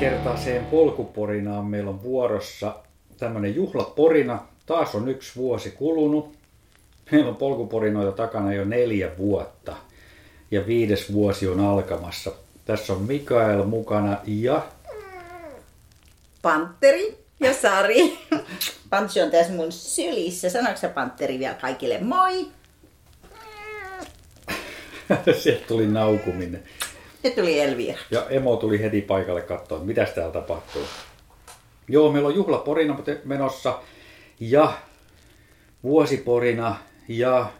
Tämänkertaiseen polkuporinaan meillä on vuorossa tämmöinen juhlaporina. Taas on 1 vuosi kulunut. Meillä on polkuporinoita takana jo 4 vuotta. Ja 5. vuosi on alkamassa. Tässä on Mikael mukana ja Pantteri ja Sari. Pantsi on tässä mun sylissä. Sanoitko sä Pantteri vielä kaikille moi? sieltä tuli naukuminen. Nyt tuli Elvira. Ja emo tuli heti paikalle katsoa, mitä täällä tapahtuu. Joo, meillä on juhlaporina menossa ja vuosiporina ja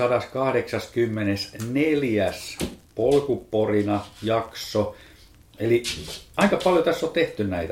184. polkuporina jakso. Eli aika paljon tässä on tehty näitä.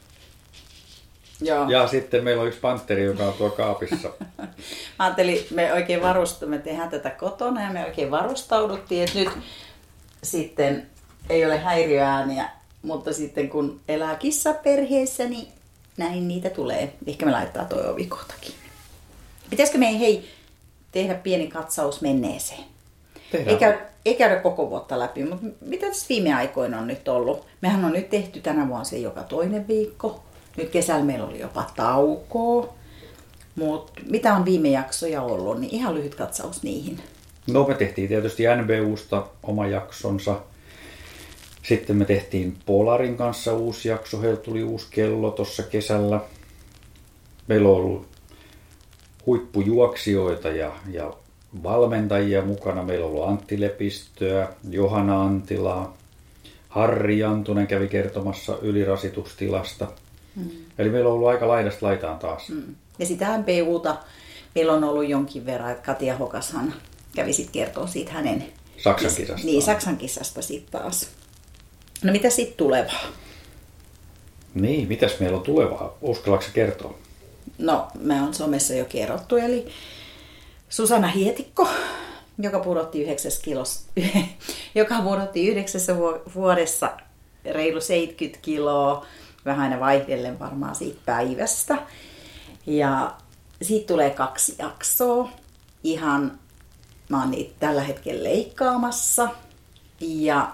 Joo. Ja sitten meillä on 1 pantteri, joka on tuo kaapissa. Mä ajattelin, me tehdään tätä kotona ja me oikein varustauduttiin, että nyt sitten ei ole häiriöääniä, mutta sitten kun elää kissaperheessä, niin näin niitä tulee. Ehkä me laittaa toi ovi kohtakin. Pitäisikö me tehdä pieni katsaus menneeseen? Ei käydä koko vuotta läpi, mutta mitä tässä viime aikoina on nyt ollut? Mehän on nyt tehty tänä vuonna se joka toinen viikko. Nyt kesällä meillä oli jopa taukoa. Mutta mitä on viime jaksoja ollut, niin ihan lyhyt katsaus niihin. No me tehtiin tietysti NBUsta oma jaksonsa. Sitten me tehtiin Polarin kanssa uusi jakso. Heillä tuli uusi kello tuossa kesällä. Meillä on ollut huippujuoksijoita ja valmentajia mukana. Meillä on ollut Antti Lepistöä, Johanna Antilaa. Harri Jantunen kävi kertomassa ylirasitustilasta. Eli meillä on ollut aika laidasta laitaan taas. Ja sitä MPUta meillä on ollut jonkin verran, että Katia Hokashan kävi sitten kertoa siitä hänen Saksan kisasta. Niin, Saksan kisasta sitten taas. No mitä sitten tulevaa? Niin, mitäs meillä on tulevaa? Uskallatko kertoa? No, me on somessa jo kerrottu, eli Susanna Hietikko, joka pudotti 9 vuodessa reilu 70 kiloa, vähän aina vaihdellen varmaan siitä päivästä. Ja siitä tulee 2 jaksoa. Mä oon niitä tällä hetkellä leikkaamassa. Ja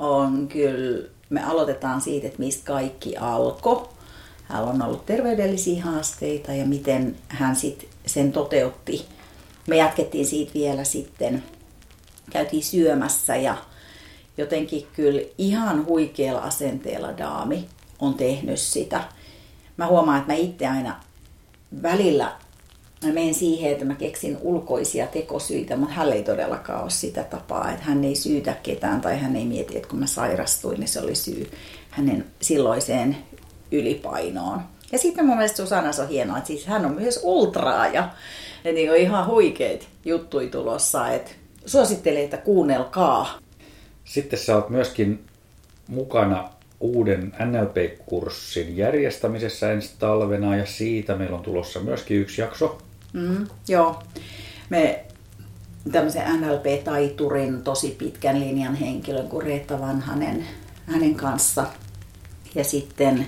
me aloitetaan siitä, että mistä kaikki alkoi. Hänellä on ollut terveydellisiä haasteita ja miten hän sitten sen toteutti. Me jatkettiin siitä vielä sitten. Käytiin syömässä ja jotenkin kyllä ihan huikealla asenteella daami on tehnyt sitä. Mä huomaan, että mä itse aina välillä menen siihen, että mä keksin ulkoisia tekosyitä, mutta hän ei todellakaan ole sitä tapaa, että hän ei syytä ketään tai hän ei mieti, että kun mä sairastuin, niin se oli syy hänen silloiseen ylipainoon. Ja sitten mun mielestä Susannassa on hienoa, että siis hän on myös ultraaja. Ja niin on ihan huikeita juttuja tulossa, että suosittelen, että kuunnelkaa. Sitten sä oot myöskin mukana uuden NLP-kurssin järjestämisessä ensi talvena ja siitä meillä on tulossa myöskin 1 jakso. Joo, me tämmöisen NLP-taiturin tosi pitkän linjan henkilön kuin Reetta Vanhanen hänen kanssa ja sitten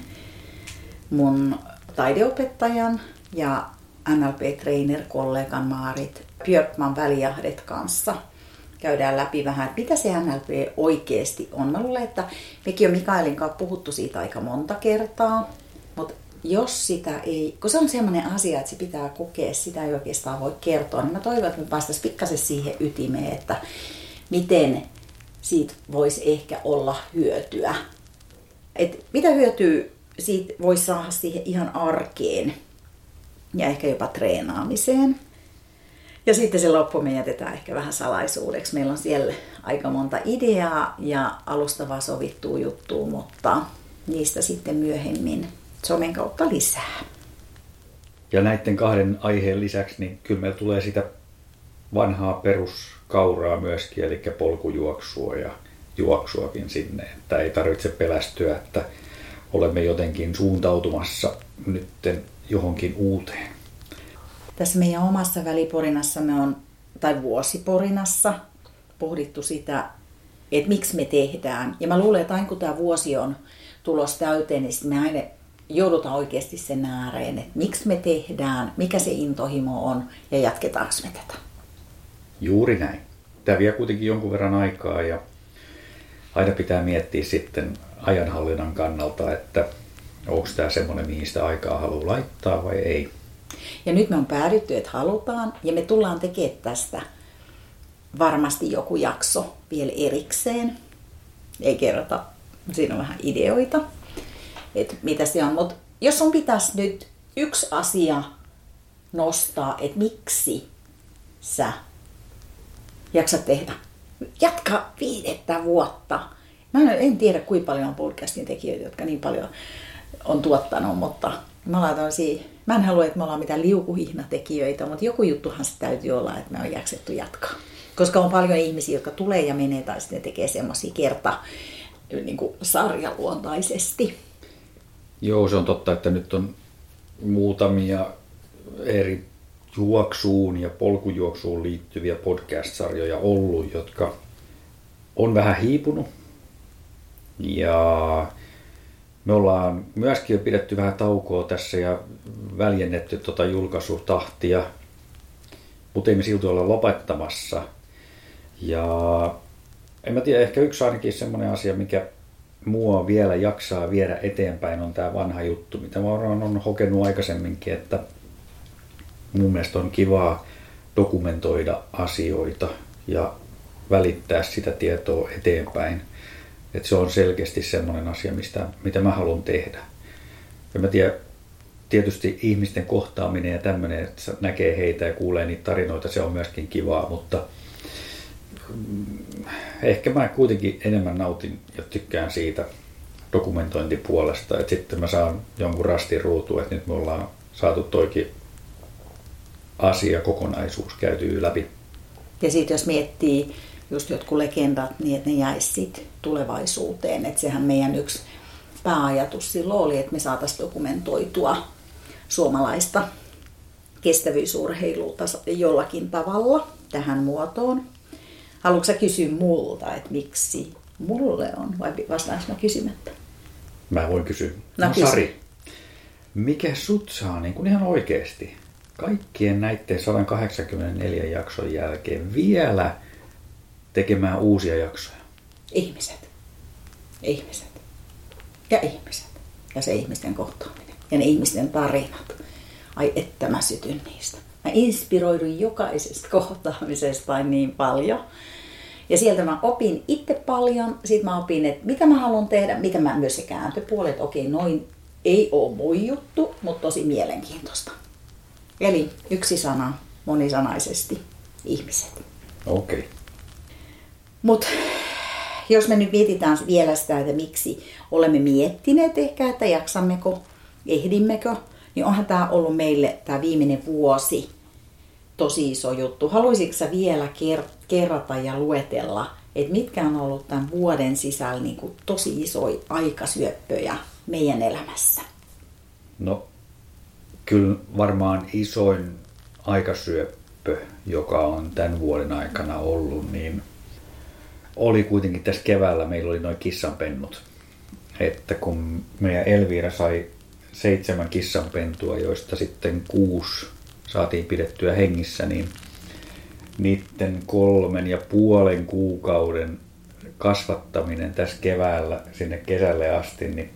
mun taideopettajan ja NLP-trainer-kollegan Maarit Björkman Väljahdet kanssa. Käydään läpi vähän, että mitä se NLP oikeasti on. Mä luulen, että mekin on Mikaelin kanssa puhuttu siitä aika monta kertaa, mutta jos sitä ei, kun se on sellainen asia, että se pitää kokea, sitä ei oikeastaan voi kertoa, niin mä toivon, että me päästäisiin pikkasen siihen ytimeen, että miten siitä voisi ehkä olla hyötyä. Että mitä hyötyä siitä voisi saada siihen ihan arkeen ja ehkä jopa treenaamiseen. Ja sitten se loppu me jätetään ehkä vähän salaisuudeksi. Meillä on siellä aika monta ideaa ja alustavaa sovittua juttua, mutta niistä sitten myöhemmin somen kautta lisää. Ja näiden 2 aiheen lisäksi, niin kyllä meillä tulee sitä vanhaa peruskauraa myöskin, eli polkujuoksua ja juoksuakin sinne. Että ei tarvitse pelästyä, että olemme jotenkin suuntautumassa nytten johonkin uuteen. Tässä meidän omassa väliporinassamme tai vuosiporinassa pohdittu sitä, että miksi me tehdään. Ja mä luulen, että aina kun tämä vuosi on tulos täyteen, niin me aina joudutaan oikeasti sen ääreen, että miksi me tehdään, mikä se intohimo on ja jatketaanko me tätä. Juuri näin. Tämä vie kuitenkin jonkun verran aikaa ja aina pitää miettiä sitten ajanhallinnan kannalta, että onko tämä semmoinen, mihin sitä aikaa haluaa laittaa vai ei. Ja nyt me on päädytty, että halutaan, ja me tullaan tekemään tästä varmasti joku jakso vielä erikseen. Ei kerrota, siinä on vähän ideoita, että mitä se on. Mutta jos sun pitäisi nyt yksi asia nostaa, että miksi sä jaksat tehdä. Jatka 5 vuotta. Mä en tiedä, kuinka paljon on podcastin tekijöitä, jotka niin paljon on tuottanut, mutta mä en halua, että me ollaan mitään liukuhihnatekijöitä, mutta joku juttuhan se täytyy olla, että me on jaksettu jatkaa. Koska on paljon ihmisiä, jotka tulee ja menee tai sitten tekee semmoisia niin kuin sarjaluontaisesti. Joo, se on totta, että nyt on muutamia eri juoksuun ja polkujuoksuun liittyviä podcast-sarjoja ollut, jotka on vähän hiipunut. Ja me ollaan myöskin jo pidetty vähän taukoa tässä ja väljennetty julkaisutahtia, mutta ei me silti olla lopettamassa. Ja en mä tiedä, ehkä yksi ainakin semmoinen asia, mikä mua vielä jaksaa viedä eteenpäin, on tämä vanha juttu, mitä mä olen hokenut aikaisemminkin, että mun mielestä on kivaa dokumentoida asioita ja välittää sitä tietoa eteenpäin. Että se on selkeästi semmoinen asia, mitä mä haluan tehdä. Ja mä tiedän, tietysti ihmisten kohtaaminen ja tämmöinen, että näkee heitä ja kuulee niitä tarinoita, se on myöskin kivaa, mutta ehkä mä kuitenkin enemmän nautin ja tykkään siitä dokumentointipuolesta, että sitten mä saan jonkun rastin ruutuun, että nyt me ollaan saatu toikin asia, kokonaisuus käytyy läpi. Ja sitten jos miettii just jotkut legendat, niin että ne jäisi sit tulevaisuuteen. Että sehän meidän yksi pääajatus silloin oli, että me saataisiin dokumentoitua suomalaista kestävyysurheilulta jollakin tavalla tähän muotoon. Haluatko sä kysyä multa, että miksi mulle on, vai vastaanko mä kysymättä? Mä voin kysyä. No Sari, mikä sut saa niin kuin ihan oikeasti kaikkien näiden 184 jakson jälkeen vielä tekemään uusia jaksoja? Ihmiset. Ja ihmiset. Ja se ihmisten kohtaaminen. Ja ne ihmisten tarinat. Ai että mä sytyn niistä. Mä inspiroidun jokaisesta kohtaamisesta niin paljon. Ja sieltä mä opin itse paljon. Sitten mä opin, että mitä mä haluan tehdä. Mitä mä myös se kääntöpuoli, että okei, noin ei ole mun juttu, mutta tosi mielenkiintoista. Eli yksi sana, monisanaisesti, ihmiset. Okei. Okay. Mutta jos me nyt mietitään vielä sitä, että miksi olemme miettineet ehkä, että jaksammeko, ehdimmekö, niin onhan tämä ollut meille tämä viimeinen vuosi tosi iso juttu. Haluaisitko sä vielä kerrata ja luetella, että mitkä on ollut tämän vuoden sisällä niin kuin tosi isoja aikasyöppöjä meidän elämässä? No, kyllä varmaan isoin aikasyöppö, joka on tämän vuoden aikana ollut, niin oli kuitenkin tässä keväällä, meillä oli noin kissanpennut. Että kun meidän Elvira sai 7 kissanpentua, joista sitten 6 saatiin pidettyä hengissä, niin niiden 3,5 kuukauden kasvattaminen tässä keväällä sinne kesälle asti, niin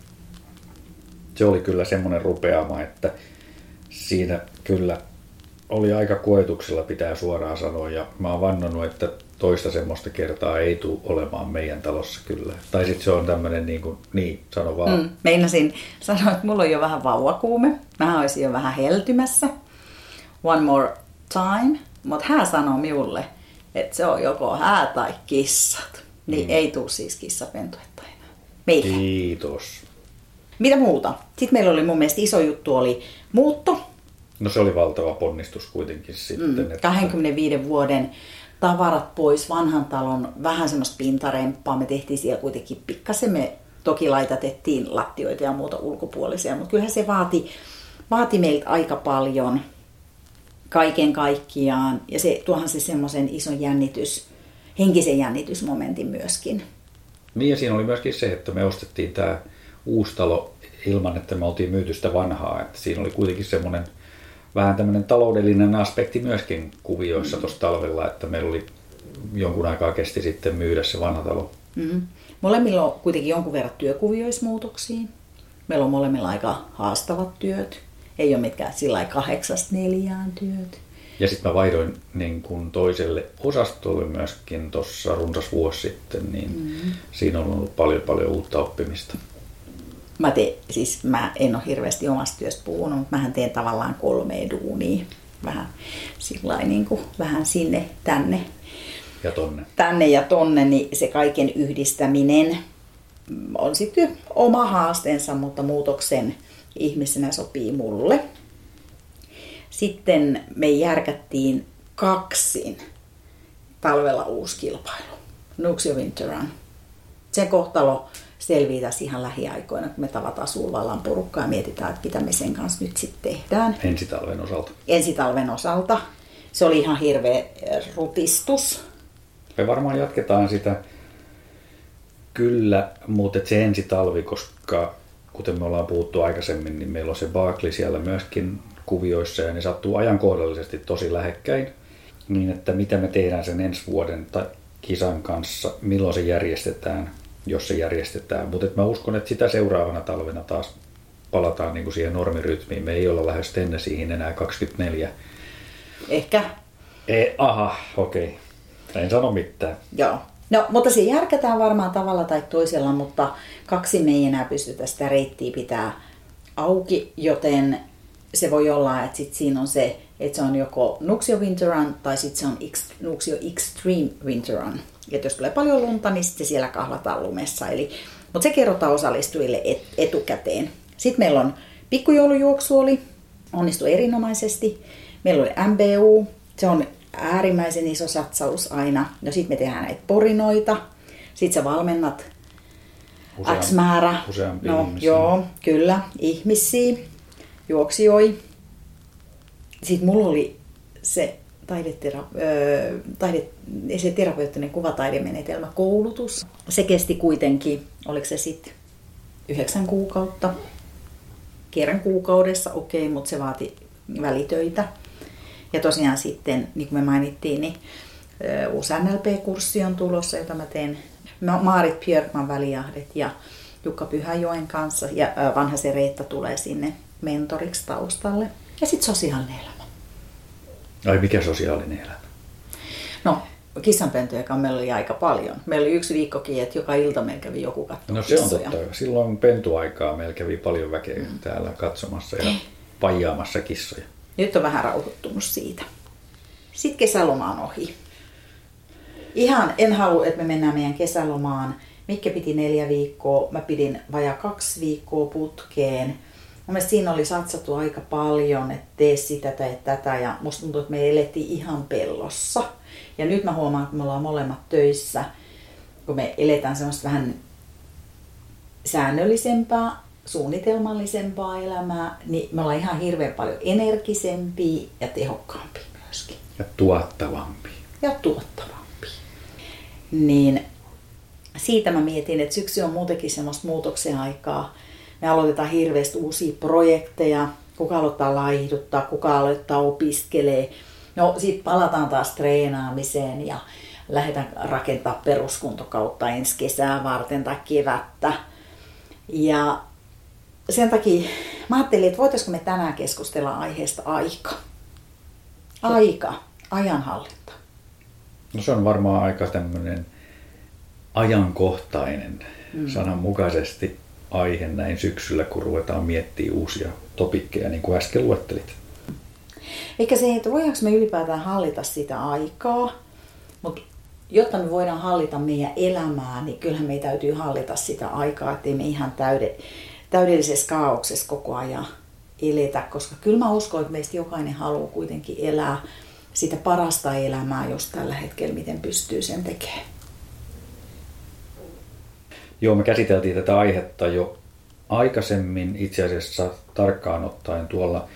se oli kyllä semmoinen rupeama, että siinä kyllä oli aika koetuksella, pitää suoraan sanoa, ja mä oon vannonut, että toista semmoista kertaa ei tule olemaan meidän talossa kyllä. Tai sitten se on tämmöinen sano vaan. Meinasin sanoa, että mulla on jo vähän vauvakuume. Mä olisin jo vähän heltymässä. One more time. Mutta hän sanoi minulle, että se on joko hää tai kissat. Niin ei tule siis kissapentuetta enää. Meille. Kiitos. Mitä muuta? Sitten meillä oli mun mielestä iso juttu oli muutto. No se oli valtava ponnistus kuitenkin sitten. 25 vuoden tavarat pois, vanhan talon, vähän semmoista pintaremppaa. Me tehtiin siellä kuitenkin pikkasen. Me toki laitatettiin lattioita ja muuta ulkopuolisia, mutta kyllähän se vaati meiltä aika paljon kaiken kaikkiaan. Ja tuohan se semmoisen ison henkisen jännitysmomentin myöskin. Niin ja siinä oli myöskin se, että me ostettiin tämä uusi talo ilman, että me oltiin myyty sitä vanhaa. Että siinä oli kuitenkin semmoinen vähän tämmöinen taloudellinen aspekti myöskin kuvioissa tuossa talvella, että meillä oli jonkun aikaa kesti sitten myydä se vanha talo Molemmilla on kuitenkin jonkun verran työkuvioismuutoksia. Meillä on molemmilla aika haastavat työt. Ei ole mitkään sillä 8-4 työt. Ja sitten mä vaihdoin niin kun toiselle osastolle myöskin tuossa runsas vuosi sitten, niin siinä on ollut paljon uutta oppimista. Mä en ole hirveästi omasta työstä puhunut, mutta mähän teen tavallaan 3 duunia. Vähän sillain niin kuin vähän sinne, tänne. Ja tonne. Tänne ja tonne, niin se kaiken yhdistäminen on sitten oma haasteensa, mutta muutoksen ihmisenä sopii mulle. Sitten me järkättiin 2 talvella uusi kilpailu. Nuuksio Winter Run. Sen kohtalo selvii tässä ihan lähiaikoina, kun me tavataan Sulvallan porukkaa ja mietitään, että mitä me sen kanssa nyt sitten tehdään. Ensitalven osalta. Se oli ihan hirveä rutistus. Me varmaan jatketaan sitä kyllä, mutta se ensitalvi, koska kuten me ollaan puhuttu aikaisemmin, niin meillä on se Barkley siellä myöskin kuvioissa ja ne sattuu ajankohdallisesti tosi lähekkäin. Niin, että mitä me tehdään sen ensi vuoden kisan kanssa, milloin se järjestetään, jos se järjestetään. Mutta mä uskon, että sitä seuraavana talvena taas palataan niin kuin siihen normirytmiin. Me ei olla lähes Tennesseeihin enää 24. Ehkä. Okei. En sano mitään. Joo. No, mutta se järkätään varmaan tavalla tai toisella, mutta 2 me ei enää pystytä sitä reittiä pitää auki, joten se voi olla, että sit siinä on se, että se on joko Nuuksio Winter Run tai sitten se on Nuuksio Extreme Winter Run. Että jos tulee paljon lunta, niin sitten siellä kahlataan lumessa. Mutta se kerrotaan osallistujille etukäteen. Sitten meillä on pikkujoulujuoksu onnistui erinomaisesti. Meillä oli MBU, se on äärimmäisen iso satsaus aina. No sitten me tehdään näitä porinoita. Sitten sä valmennat X määrä. Useampia ihmisiä. Joo, kyllä, ihmisiä, juoksijoita. Sitten mulla oli se se terapeuttinen kuvataidemenetelmä koulutus. Se kesti kuitenkin, oliko se sitten 9 kuukautta. Kerran kuukaudessa, okei, mutta se vaati välitöitä. Ja tosiaan sitten, niin kuin me mainittiin, niin uusi NLP-kurssi on tulossa, jota mä teen Maarit Björkman välijahdet ja Jukka Pyhäjoen kanssa. Ja Vanhasen Reetta tulee sinne mentoriksi taustalle. Ja sitten sosiaalinen elämä. Ai mikä sosiaalinen elämä? No, kissanpentuja meillä oli aika paljon. Meillä oli 1 viikkokin, että joka ilta meillä kävi joku katsoa No se on totta. Silloin pentuaikaa meillä kävi paljon väkeä täällä katsomassa ja paijaamassa kissoja. Nyt on vähän rauhoittunut siitä. Sitten kesäloma on ohi. Ihan en halua, että me mennään meidän kesälomaan. Mikke piti 4 viikkoa, mä pidin vajaa 2 viikkoa putkeen. Mun mielestä siinä oli satsattu aika paljon, että tee sitä tai tätä, ja musta tuntuu, että me elettiin ihan pellossa. Ja nyt mä huomaan, että me ollaan molemmat töissä, kun me eletään semmoista vähän säännöllisempää, suunnitelmallisempaa elämää, niin me ollaan ihan hirveän paljon energisempia ja tehokkaampia myöskin. Ja tuottavampia. Niin siitä mä mietin, että syksy on muutenkin semmoista muutoksen aikaa. Me aloitetaan hirveästi uusia projekteja, kuka aloittaa laihduttaa, kuka aloittaa opiskelee. No sit palataan taas treenaamiseen ja lähdetään rakentaa peruskuntokautta ensi kesää varten tai kevättä. Ja sen takia mä ajattelin, että voitaisiko me tänään keskustella aiheesta ajanhallinta. No se on varmaan aika tämmöinen ajankohtainen sananmukaisesti aihe näin syksyllä, kun ruvetaan miettimään uusia topikkeja, niin kuin äsken luettelit. Eikä se, että voidaanko me ylipäätään hallita sitä aikaa, mutta jotta me voidaan hallita meidän elämää, niin kyllähän meidän täytyy hallita sitä aikaa, ettei me ihan täydellisessä kaauksessa koko ajan eletä, koska kyllä mä uskon, että meistä jokainen haluaa kuitenkin elää sitä parasta elämää just tällä hetkellä, miten pystyy sen tekemään. Joo, me käsiteltiin tätä aihetta jo aikaisemmin, itse asiassa tarkkaan ottaen tuolla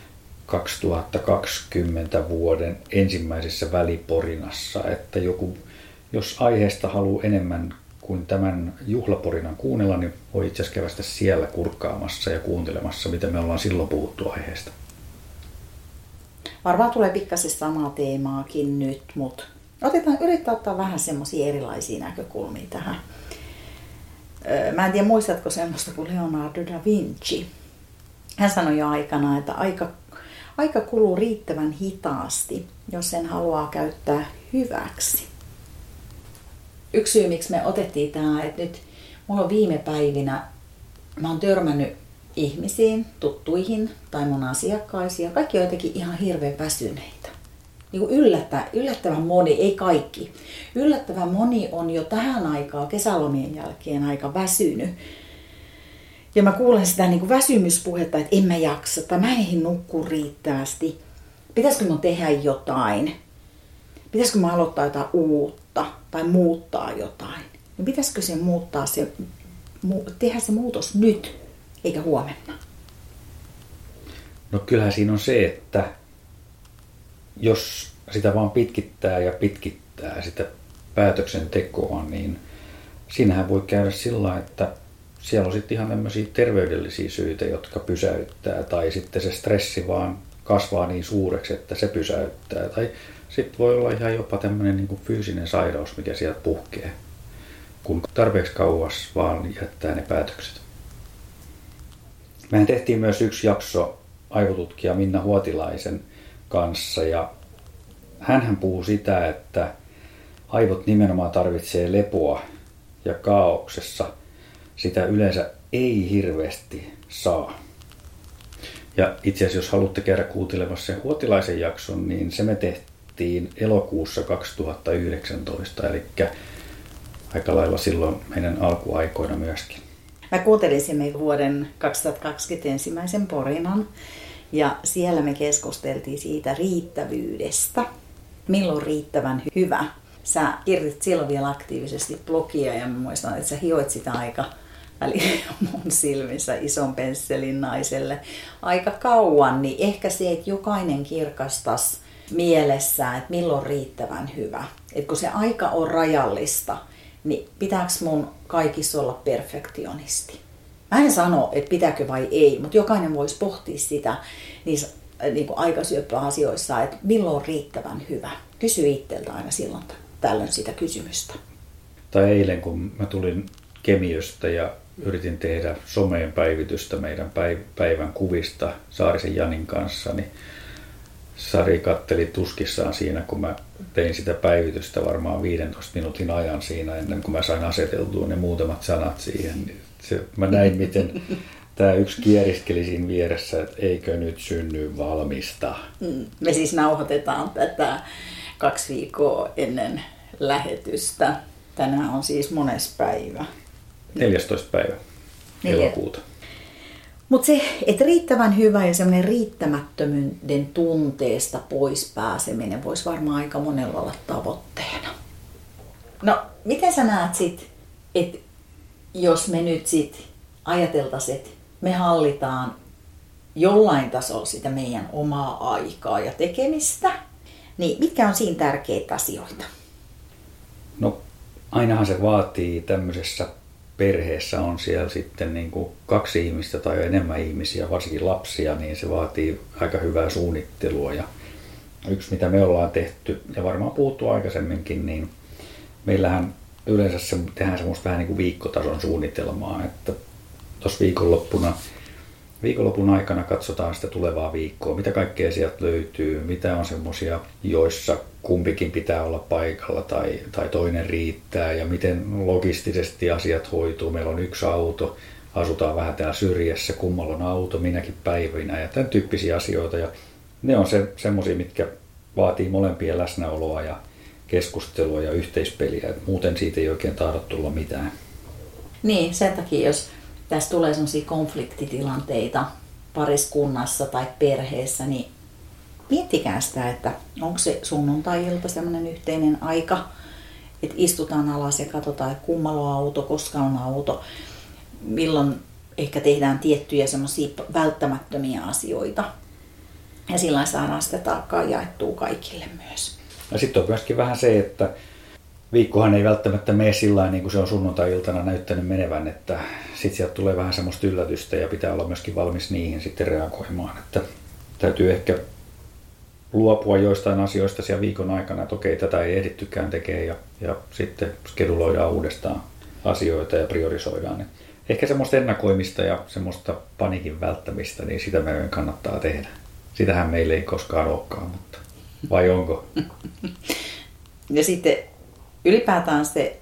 2020 vuoden ensimmäisessä väliporinassa, että jos aiheesta haluaa enemmän kuin tämän juhlaporinan kuunnella, niin voi itse asiassa kävästä siellä kurkkaamassa ja kuuntelemassa, mitä me ollaan silloin puhuttu aiheesta. Varmaan tulee pikkasen samaa teemaakin nyt, mutta Yrittää ottaa vähän semmoisia erilaisia näkökulmia tähän. Mä en tiedä, muistatko semmoista kuin Leonardo da Vinci. Hän sanoi jo aikana, että aika kuluu riittävän hitaasti, jos sen haluaa käyttää hyväksi. Yksi syy, miksi me otettiin tämä, että nyt mulla on viime päivinä, mä oon törmännyt ihmisiin, tuttuihin tai mun asiakkaisiin, kaikki on jotenkin ihan hirveän väsyneitä. Niin kuin yllättävän moni, ei kaikki, yllättävän moni on jo tähän aikaan kesälomien jälkeen aika väsynyt. Ja mä kuulen sitä niin kuin väsymyspuhetta, että en mä jaksa tai mä en nukkua riittävästi. Pitäisikö mun tehdä jotain? Pitäisikö mä aloittaa jotain uutta tai muuttaa jotain? Niin pitäisikö se tehdä se muutos nyt eikä huomenna? No kyllähän siinä on se, että jos sitä vaan pitkittää sitä päätöksentekoa, niin siinähän voi käydä sillä, että siellä on sitten ihan tämmöisiä terveydellisiä syitä, jotka pysäyttää, tai sitten se stressi vaan kasvaa niin suureksi, että se pysäyttää. Tai sitten voi olla ihan jopa tämmöinen niin kuin fyysinen sairaus, mikä sieltä puhkee, kun tarpeeksi kauas vaan jättää ne päätökset. Mehän tehtiin myös yksi jakso aivotutkija Minna Huotilaisen kanssa, ja hänhän puhuu sitä, että aivot nimenomaan tarvitsee lepoa ja kaauksessa sitä yleensä ei hirveästi saa. Ja itse asiassa jos haluatte käydä kuuntelemassa sen Huotilaisen jakson, niin se me tehtiin elokuussa 2019, eli aika lailla silloin meidän alkuaikoina myöskin. Mä kuuntelin sen vuoden 2020 ensimmäisen porinan ja siellä me keskusteltiin siitä riittävyydestä. Milloin riittävän hyvä? Sä kirjoitit silloin vielä aktiivisesti blogia ja mä muistan, että sä hioit sitä aika mun silmissä ison pensselin naiselle aika kauan, niin ehkä se, että jokainen kirkastaisi mielessään, että milloin riittävän hyvä. Että kun se aika on rajallista, niin pitääkö mun kaikissa olla perfektionisti? Mä en sano, että pitääkö vai ei, mutta jokainen voisi pohtia sitä niissä niin kuin aikasyöppöasioissa, että milloin on riittävän hyvä. Kysy itseltä aina silloin tällöin sitä kysymystä. Tai eilen, kun mä tulin Kemiöstä ja yritin tehdä someen päivitystä meidän päivän kuvista Saarisen Janin kanssa, niin Sari katteli tuskissaan siinä, kun mä tein sitä päivitystä varmaan 15 minuutin ajan siinä ennen kuin mä sain aseteltua ne muutamat sanat siihen. Mä näin, miten tämä yksi kieriskeli siinä vieressä, että eikö nyt synny valmista. Me siis nauhoitetaan tätä 2 viikkoa ennen lähetystä. Tänään on siis mones päivä. 14. päivä elokuuta. Mutta se, että riittävän hyvä ja semmoinen riittämättömyyden tunteesta pois pääseminen voisi varmaan aika monella olla tavoitteena. No, miten sä näet sit, että jos me nyt sit ajateltaisiin, että me hallitaan jollain tasolla sitä meidän omaa aikaa ja tekemistä, niin mitkä on siinä tärkeitä asioita? No, ainahan se vaatii tämmöisessä perheessä on siellä sitten niin kuin 2 ihmistä tai enemmän ihmisiä, varsinkin lapsia, niin se vaatii aika hyvää suunnittelua. Ja yksi, mitä me ollaan tehty, ja varmaan puhuttu aikaisemminkin, niin meillähän yleensä tehdään semmoista vähän niin kuin viikkotason suunnitelmaa, että tuossa viikonlopun aikana katsotaan sitä tulevaa viikkoa, mitä kaikkea sieltä löytyy, mitä on semmoisia, joissa kumpikin pitää olla paikalla tai toinen riittää ja miten logistisesti asiat hoituu. Meillä on 1 auto, asutaan vähän täällä syrjässä, kummalla on auto, minäkin päivinä ja tämän tyyppisiä asioita. Ja ne on semmoisia, mitkä vaatii molempien läsnäoloa ja keskustelua ja yhteispeliä. Muuten siitä ei oikein tahdo tulla mitään. Niin, sen takia jos tässä tulee sellaisia konfliktitilanteita pariskunnassa tai perheessä, niin miettikää sitä, että onko se sunnuntai-ilta sellainen yhteinen aika, että istutaan alas ja katsotaan, että kummalla on auto, koska on auto, milloin ehkä tehdään tiettyjä semmoisia välttämättömiä asioita. Ja sillä saadaan sitä taakkaa jaettua kaikille myös. Ja sitten on myöskin vähän se, että viikkohan ei välttämättä mene sillä niin kuin se on sunnuntai-iltana näyttänyt menevän, että sitten sieltä tulee vähän semmoista yllätystä ja pitää olla myöskin valmis niihin sitten reagoimaan. Että täytyy ehkä luopua joistain asioista siellä viikon aikana, että okei, tätä ei ehdittykään tekemään ja sitten skeduloidaan uudestaan asioita ja priorisoidaan. Et ehkä semmoista ennakoimista ja semmoista paniikin välttämistä, niin sitä meidän kannattaa tehdä. Sitähän meillä ei koskaan olekaan, mutta vai onko? Ja sitten ylipäätään se,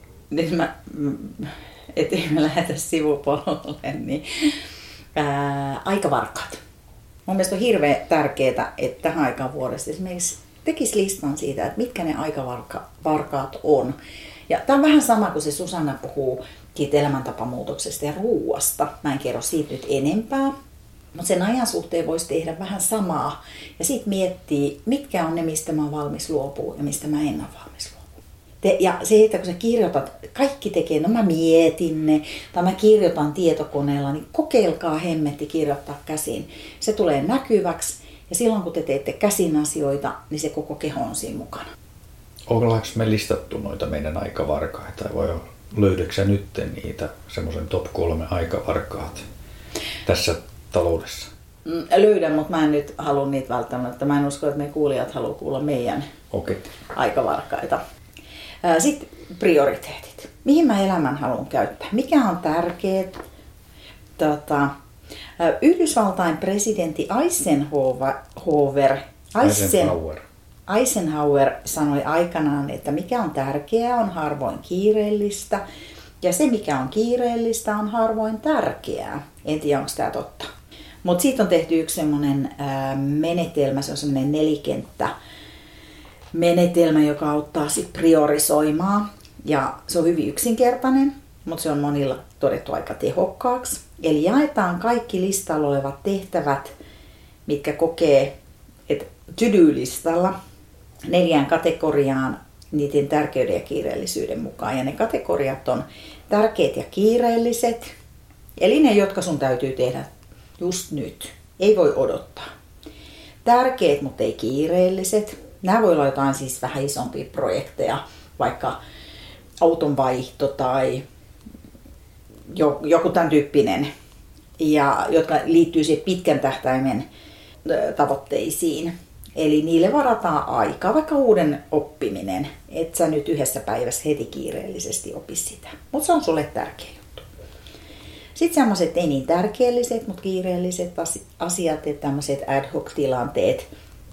ettei me lähdetä sivupolulle, niin aikavarkaat. Mun mielestä on hirveän tärkeää, että tähän aikaan vuodesta esimerkiksi tekisi listan siitä, että mitkä ne aikavarkaat on. Ja tämä on vähän sama kuin se Susanna puhuu elämäntapamuutoksesta ja ruuasta. Mä en kerro siitä nyt enempää, mutta sen ajan suhteen voisi tehdä vähän samaa. Ja sitten miettiä, mitkä on ne, mistä mä oon valmis luopua ja mistä mä en ole valmis luopua. Ja se, että kun sä kirjoitat, kaikki tekee, no mä mietin ne, tai mä kirjoitan tietokoneella, niin kokeilkaa hemmetti kirjoittaa käsin. Se tulee näkyväksi, ja silloin kun te teette käsin asioita, niin se koko keho on siinä mukana. Ollaanko me listattu noita meidän aikavarkaita, vai löydätkö sä nyt niitä semmoisen top 3 aikavarkaat tässä taloudessa? Löydän, mutta mä en nyt halua niitä välttämättä. Mä en usko, että me kuulijat haluaa kuulla meidän aikavarkaita. Sitten prioriteetit. Mihin mä elämän haluan käyttää? Mikä on tärkeää? Yhdysvaltain presidentti Eisenhower sanoi aikanaan, että mikä on tärkeää on harvoin kiireellistä ja se mikä on kiireellistä on harvoin tärkeää. En tiedä, onko tämä totta. Mutta siitä on tehty yksi semmoinen menetelmä, se on semmoinen 4-kenttä menetelmä, joka auttaa sit priorisoimaan. Ja se on hyvin yksinkertainen, mutta se on monilla todettu aika tehokkaaksi. Eli jaetaan kaikki listalla olevat tehtävät, mitkä kokee, että to-do-listalla 4 kategoriaan niiden tärkeyden ja kiireellisyyden mukaan. Ja ne kategoriat on tärkeät ja kiireelliset, eli ne, jotka sun täytyy tehdä just nyt. Ei voi odottaa. Tärkeät, mutta ei kiireelliset. Nämä voi olla jotain siis vähän isompia projekteja, vaikka auton vaihto tai joku tämän tyyppinen, ja jotka liittyy siihen pitkän tähtäimen tavoitteisiin. Eli niille varataan aikaa, vaikka uuden oppiminen, et sä nyt yhdessä päivässä heti kiireellisesti opi sitä. Mutta se on sulle tärkeä juttu. Sitten semmoiset ei niin tärkeelliset, mutta kiireelliset asiat, että tämmöiset ad hoc tilanteet.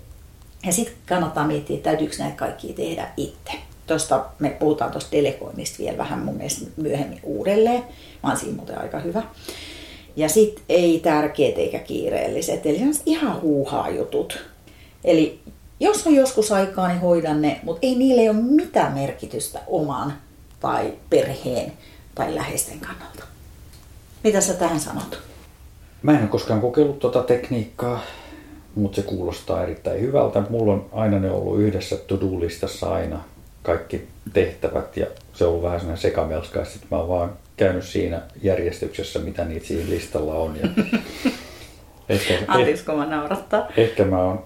Ja sitten kannattaa miettiä, että täytyykö näitä kaikkia tehdä itse. Me puhutaan tuosta delegoinnista vielä vähän mun mielestä myöhemmin uudelleen. Mä oon siinä muuten aika hyvä. Ja sitten ei tärkeät eikä kiireelliset, eli ihan huuhaa jutut. Eli jos on joskus aikaa, niin hoidan ne, mutta ei niille ole mitään merkitystä oman tai perheen tai läheisten kannalta. Mitä sä tähän sanot? Mä en ole koskaan kokeillut tuota tekniikkaa, mutta se kuulostaa erittäin hyvältä. Mulla on aina ne ollut yhdessä to-do-listassa aina kaikki tehtävät ja se on ollut vähän sellainen sekamelska. Sitten mä oon vaan käynyt siinä järjestyksessä, mitä niitä siinä listalla on. Ja Anteeksi, kun mä naurattaa. Ehkä mä oon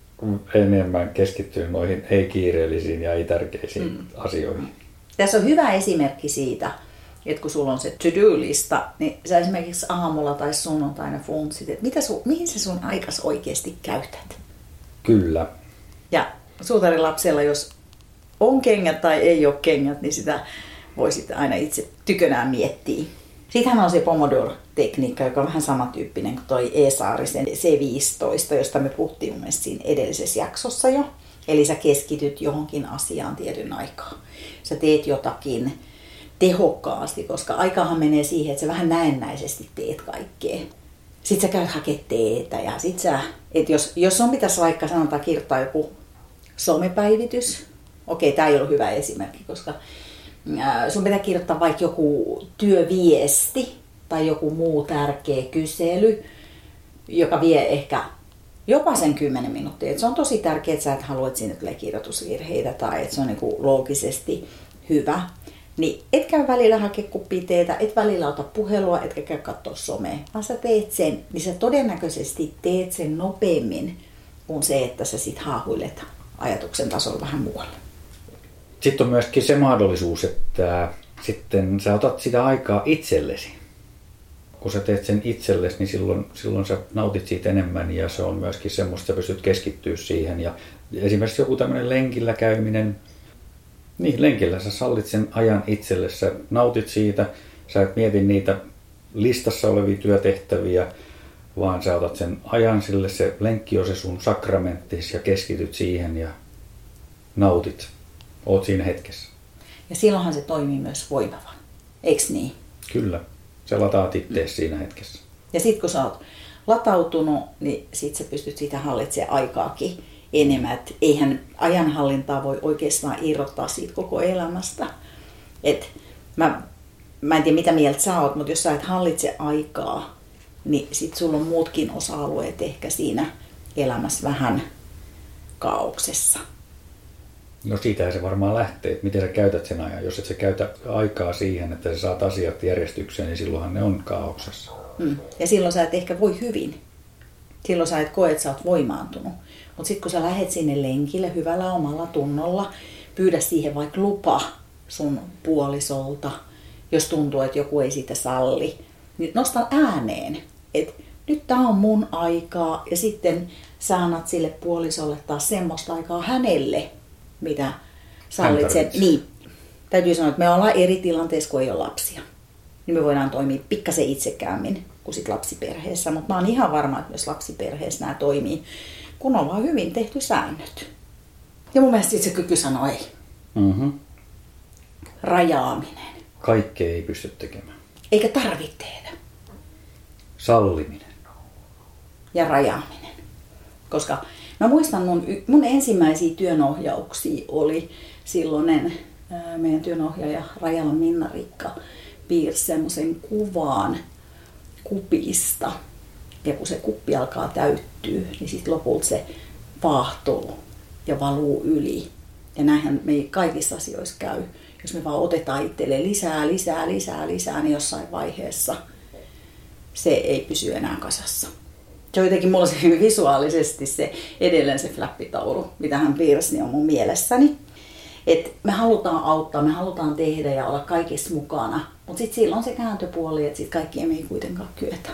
enemmän keskittynyt noihin ei-kiireellisiin ja ei-tärkeisiin asioihin. Tässä on hyvä esimerkki siitä, että kun sulla on se to-do-lista, niin sä esimerkiksi aamulla tai sunnuntaina funtsit, että mihin sä sun aikas oikeasti käytät? Kyllä. Ja suutarilapsella, jos on kengät tai ei ole kengät, niin sitä voi sitten aina itse tykönään miettiä. Sittenhän on se Pomodoro-tekniikka, joka on vähän samantyyppinen kuin toi E-Saarisen C15, josta me puhuttiin mun mielestä siinä edellisessä jaksossa jo. Eli sä keskityt johonkin asiaan tietyn aikaa. Sä teet jotakin tehokkaasti, koska aikahan menee siihen, että sä vähän näennäisesti teet kaikkea. Sitten sä käyt hakemaan teetä ja sit sä, että jos on pitäisi vaikka sanotaan kirjoittaa joku somepäivitys, okei, tää ei ollut hyvä esimerkki, koska sun pitää kirjoittaa vaikka joku työviesti tai joku muu tärkeä kysely, joka vie ehkä jopa sen 10 minuuttia. Et se on tosi tärkeää, että sä et halua, että sinne tulee kirjoitusvirheitä tai että se on niin loogisesti hyvä. Niin et käy välillä hakea kuppia teetä, et välillä ota puhelua, etkä käy katsoa somea, vaan sä teet sen, niin sä todennäköisesti teet sen nopeammin kuin se, että sä sit haahuilet ajatuksen tasolla vähän muualle. Sitten on myöskin se mahdollisuus, että sitten sä otat sitä aikaa itsellesi. kun sä teet sen itsellesi, niin silloin sä nautit siitä enemmän ja se on myöskin semmoista, että sä pystyt keskittyä siihen. Ja esimerkiksi joku tämmöinen lenkillä käyminen, niin lenkillä sä sallit sen ajan itsellesi, sä nautit siitä, sä et mieti niitä listassa olevia työtehtäviä, vaan sä otat sen ajan sille, se lenkki on se sun sakramenttis ja keskityt siihen ja nautit. Oot siinä hetkessä. Ja silloinhan se toimii myös voimava, eiks niin? Kyllä, sä lataat ittees siinä hetkessä. Ja sit kun sä oot latautunut, niin sit sä pystyt sitä hallitsemaan aikaakin enemmän. Et eihän ajanhallintaa voi oikeastaan irrottaa siitä koko elämästä. Et mä en tiedä mitä mieltä sä oot, mutta jos sä et hallitse aikaa, niin sit sulla on muutkin osa-alueet ehkä siinä elämässä vähän kaauksessa. No siitähän se varmaan lähtee, että miten sä käytät sen ajan. Jos et sä käytä aikaa siihen, että sä saat asiat järjestykseen, niin silloinhan ne on kaauksessa. Ja silloin sä et ehkä voi hyvin. Silloin sä et koe, että sä oot voimaantunut. Mutta sitten kun sä lähet sinne lenkille hyvällä omalla tunnolla, pyydä siihen vaikka lupa sun puolisolta, jos tuntuu, että joku ei sitä salli, niin nosta ääneen, että nyt tää on mun aikaa ja sitten sä annat sille puolisolle taas semmoista aikaa hänelle, mitä sallit sen. Niin, täytyy sanoa, että me ollaan eri tilanteessa, kun ei ole lapsia. Niin me voidaan toimia pikkasen itsekäämmin kuin sit lapsiperheessä, mutta mä oon ihan varma, että myös lapsiperheessä nämä toimii, kun on vaan hyvin tehty säännöt. Ja mun mielestä se kyky sanoo ei. Mm-hmm. Rajaaminen. Kaikkea ei pysty tekemään. Eikä tarvitse tehdä. Salliminen. Ja rajaaminen. Koska mä muistan mun ensimmäisiä työnohjauksia oli silloinen meidän työnohjaaja Rajalan Minna-Rikka piirsi semmoisen kuvan kupista. Ja kun se kuppi alkaa täyttyä, niin sitten lopulta se paahtuu ja valuu yli. Ja näinhän me kaikissa asioissa käy. Jos me vaan otetaan itselleen lisää, niin jossain vaiheessa se ei pysy enää kasassa. Se on jotenkin mulla se hyvin visuaalisesti se edelleen se flappitaulu, mitä hän piirsi, niin on mun mielessäni. Että me halutaan auttaa, me halutaan tehdä ja olla kaikessa mukana. Mutta sitten silloin se kääntöpuoli, että sitten kaikkia me ei kuitenkaan kyetä.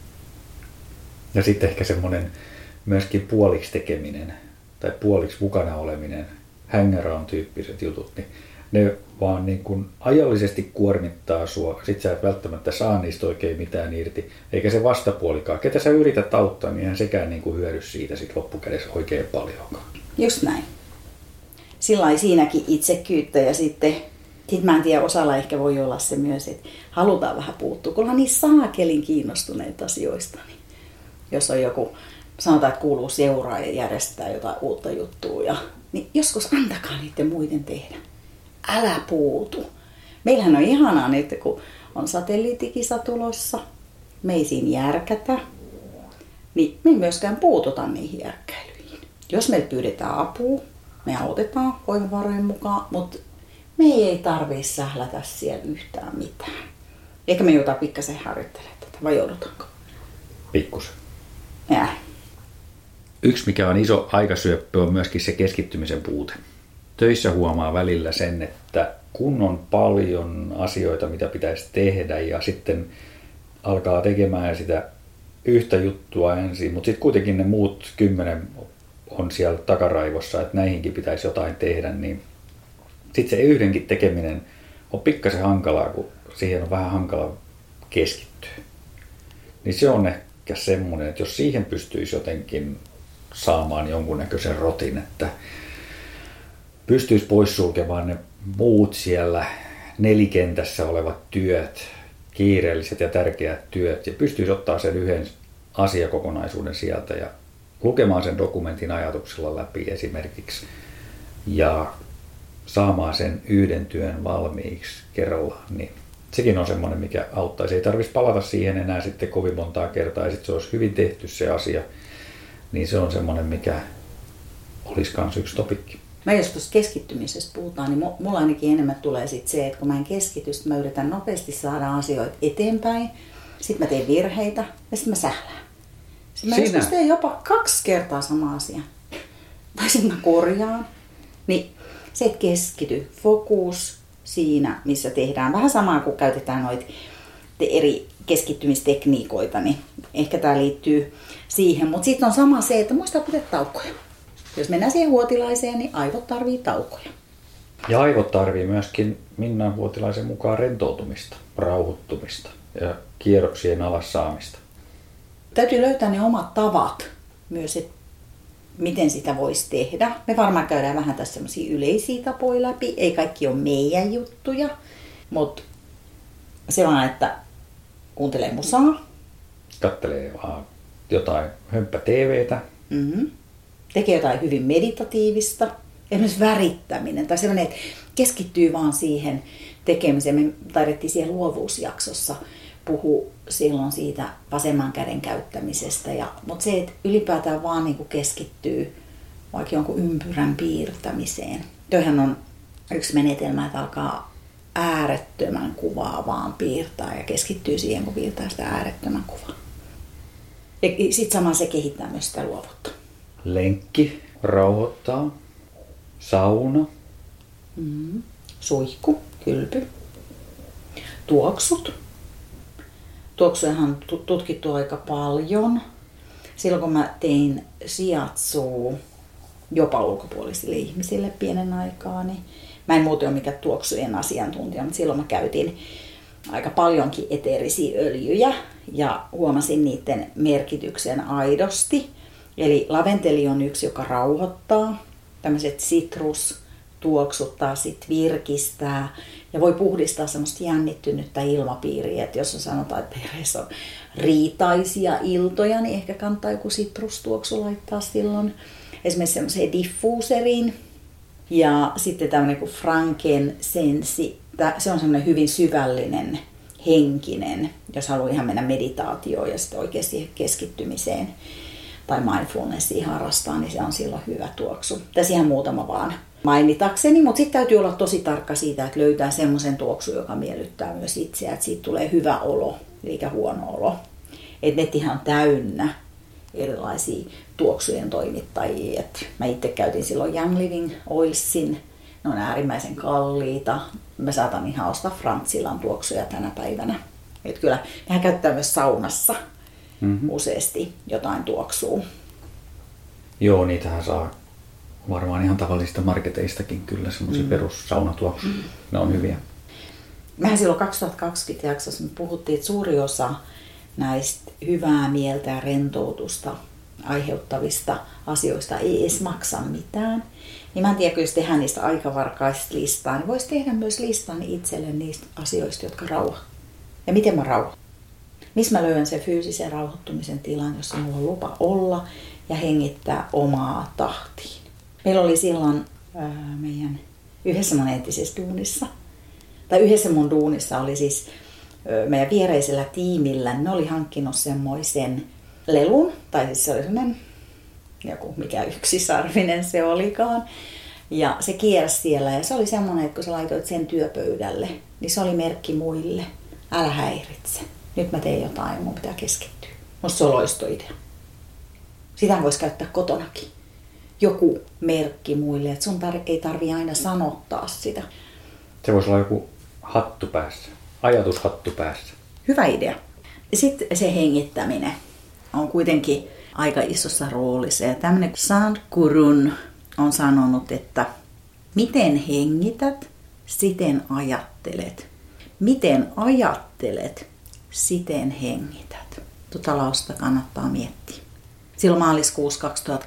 Ja sitten ehkä semmoinen myöskin puoliksi tekeminen tai puoliksi mukana oleminen, hangaround-tyyppiset jutut, niin ne vaan niin kuin ajallisesti kuormittaa sua. Sitten sä et välttämättä saa niistä oikein mitään irti, eikä se vastapuolikaan. Ketä sä yrität auttaa, niin eihän sekään niin kuin hyödy siitä sit loppukädessä oikein paljonkaan. Just näin. Sillain siinäkin itsekyyttä ja sitten mä en tiedä, osalla ehkä voi olla se myös, että halutaan vähän puuttua, kun ollaan niin saakelin kiinnostuneita asioista. Niin jos on joku, sanotaan, että kuuluu seuraa ja järjestetään jotain uutta juttua, niin joskus antakaa niiden muiden tehdä. Älä puutu. Meillähän on ihanaa nyt, kun on satelliittikisa tulossa, me ei siinä järkätä, niin me ei myöskään puututa niihin järkkäilyihin. Jos meiltä pyydetään apua, me autetaan voimavarojen mukaan, mutta me ei tarvitse sählätä siellä yhtään mitään. Ehkä me joudutaan pikkasen harjoittelemaan tätä, vai joudutaanko? Pikkusen. Ja. Yksi, mikä on iso aikasyöppö, on myöskin se keskittymisen puute. Töissä huomaa välillä sen, että kun on paljon asioita, mitä pitäisi tehdä ja sitten alkaa tekemään sitä yhtä juttua ensin, mutta sitten kuitenkin ne muut 10 on siellä takaraivossa, että näihinkin pitäisi jotain tehdä, niin sitten se yhdenkin tekeminen on pikkasen hankalaa, kun siihen on vähän hankala keskittyä. Niin se on ehkä semmoinen, että jos siihen pystyisi jotenkin saamaan jonkunnäköisen rotin, että pystyisi poissulkemaan ne muut siellä nelikentässä olevat työt, kiireelliset ja tärkeät työt, ja pystyisi ottaa sen yhden asiakokonaisuuden sieltä ja lukemaan sen dokumentin ajatuksella läpi esimerkiksi ja saamaan sen yhden työn valmiiksi kerrallaan, niin sekin on semmoinen, mikä auttaisi. Ei tarvitsisi palata siihen enää sitten kovin montaa kertaa ja sitten se olisi hyvin tehty se asia, niin se on semmoinen, mikä olisi myös yksi topikki. Mä jos tuossa keskittymisestä puhutaan, niin mulla ainakin enemmän tulee sit se, että kun mä en keskity, sit mä yritän nopeasti saada asioita eteenpäin, sitten mä teen virheitä ja sitten mä sählään. Sitten mä joskus teen jopa 2 kertaa sama asia. Tai sitten mä korjaan. Niin se, että keskity, fokus siinä, missä tehdään. Vähän samaa kuin käytetään noita eri keskittymistekniikoita, niin ehkä tämä liittyy siihen. Mutta sitten on sama se, että muistaa pitää taukoja. Jos mennään siihen Huotilaiseen, niin aivot tarvii taukoja. Ja aivot tarvii myöskin Minna Huotilaisen mukaan rentoutumista, rauhoittumista ja kierroksien alas saamista. Täytyy löytää ne omat tavat myös, että miten sitä voisi tehdä. Me varmaan käydään vähän tässä sellaisia yleisiä tapoja läpi. Ei kaikki ole meidän juttuja, mutta se on, että kuuntelee musaa. Kattelee vaan jotain hömpä-TVtä. Mm-hmm. Tekee jotain hyvin meditatiivista. Esimerkiksi värittäminen tai sellainen, että keskittyy vaan siihen tekemiseen. Me taidettiin siellä luovuusjaksossa puhua silloin siitä vasemman käden käyttämisestä. Mutta se, että ylipäätään vaan niin kuin keskittyy vaikka jonkun ympyrän piirtämiseen. Toihan on yksi menetelmä, että alkaa äärettömän kuvaa vaan piirtää ja keskittyy siihen, kun piirtää sitä äärettömän kuvaa. Ja sitten samalla se kehittää myös sitä luovuutta. Lenkki rauhoittaa. Sauna. Suihku, kylpy. Tuoksut. Tuoksujahan on tutkittu aika paljon. Silloin kun mä tein shiatsua jopa ulkopuolisille ihmisille pienen aikaa, niin mä en muuten ole mikään tuoksujen asiantuntija, mutta silloin mä käytin aika paljonkin eteerisiä öljyjä ja huomasin niiden merkityksen aidosti. Eli laventeli on yksi, joka rauhoittaa. Tämmöiset sitrustuoksut taas sit virkistää ja voi puhdistaa semmoista jännittynyttä ilmapiiriä. Et jos sanotaan, että perheessä on riitaisia iltoja, niin ehkä kannattaa joku sitrustuoksu laittaa silloin. Esimerkiksi semmoiseen diffuuseriin. Ja sitten tämmöinen kuin frankincensi. Se on semmoinen hyvin syvällinen, henkinen, jos haluaa ihan mennä meditaatioon ja sitten oikeasti keskittymiseen tai mindfulnessia harrastaa, niin se on silloin hyvä tuoksu. Tässä ihan muutama vaan mainitakseni, mutta sitten täytyy olla tosi tarkka siitä, että löytää semmoisen tuoksun, joka miellyttää myös itseä, että siitä tulee hyvä olo, eikä huono olo. Et nettihän on täynnä erilaisia tuoksujen toimittajia. Et mä itse käytin silloin Young Living Oilsin, ne on äärimmäisen kalliita. Mä saatan ihan ostaa Frantzilan tuoksuja tänä päivänä. Et kyllä nehän käyttää myös saunassa. Useasti jotain tuoksuu. Joo, niitähän saa varmaan ihan tavallisista marketeistakin kyllä semmoisia perussaunatuoksuja. Ne on hyviä. Mehän silloin 2020 jaksossa me puhuttiin, että suuri osa näistä hyvää mieltä ja rentoutusta aiheuttavista asioista ei edes maksa mitään. Niin mä en tiedä, jos tehdään niistä aikavarkaista listaa, niin voisi tehdä myös listan itselle niistä asioista, jotka rauhoittavat. Ja miten mä rauhoitan? Missä mä löydän sen fyysisen rauhoittumisen tilan, jossa mulla on lupa olla ja hengittää omaa tahtiin. Meillä oli silloin meidän yhdessä mun entisessä duunissa, tai yhdessä mun duunissa oli siis meidän viereisellä tiimillä, ne oli hankkinut semmoisen lelun, tai siis se oli semmoinen joku mikä yksisarvinen se olikaan. Ja se kiersi siellä ja se oli semmoinen, että kun sä laitoit sen työpöydälle, niin se oli merkki muille. Älä häiritse. Nyt mä teen jotain ja mun pitää keskittyä. Musta se on loistoidea. Sitä voisi käyttää kotonakin. Joku merkki muille, että sun ei tarvii aina sanottaa sitä. Se voisi olla joku hattu päässä. Ajatushattu päässä. Hyvä idea. Sitten se hengittäminen on kuitenkin aika isossa roolissa. Ja tämmöinen Sadhgurun on sanonut, että miten hengität, siten ajattelet. Miten ajattelet, siten hengität. Tuota lausta kannattaa miettiä. Silloin maaliskuussa